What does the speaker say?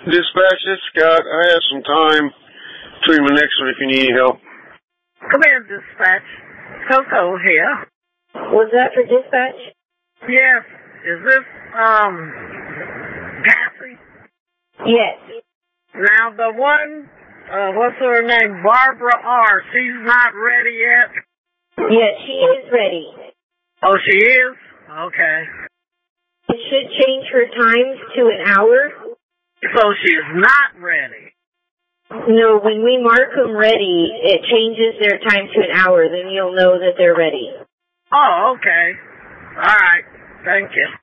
Dispatch, it's Scott. I have some time between the next one if you need any help. Come here, dispatch. Coco here. Was that for dispatch? Yes. Is this, Patsy? Yes. Now, the one, what's her name? Barbara R. She's not ready yet? Yes, she is ready. Oh, she is? Okay. It should change her times to an hour. So she's not ready? No, when we mark them ready, it changes their time to an hour. Then you'll know that they're ready. Oh, okay. All right. Thank you.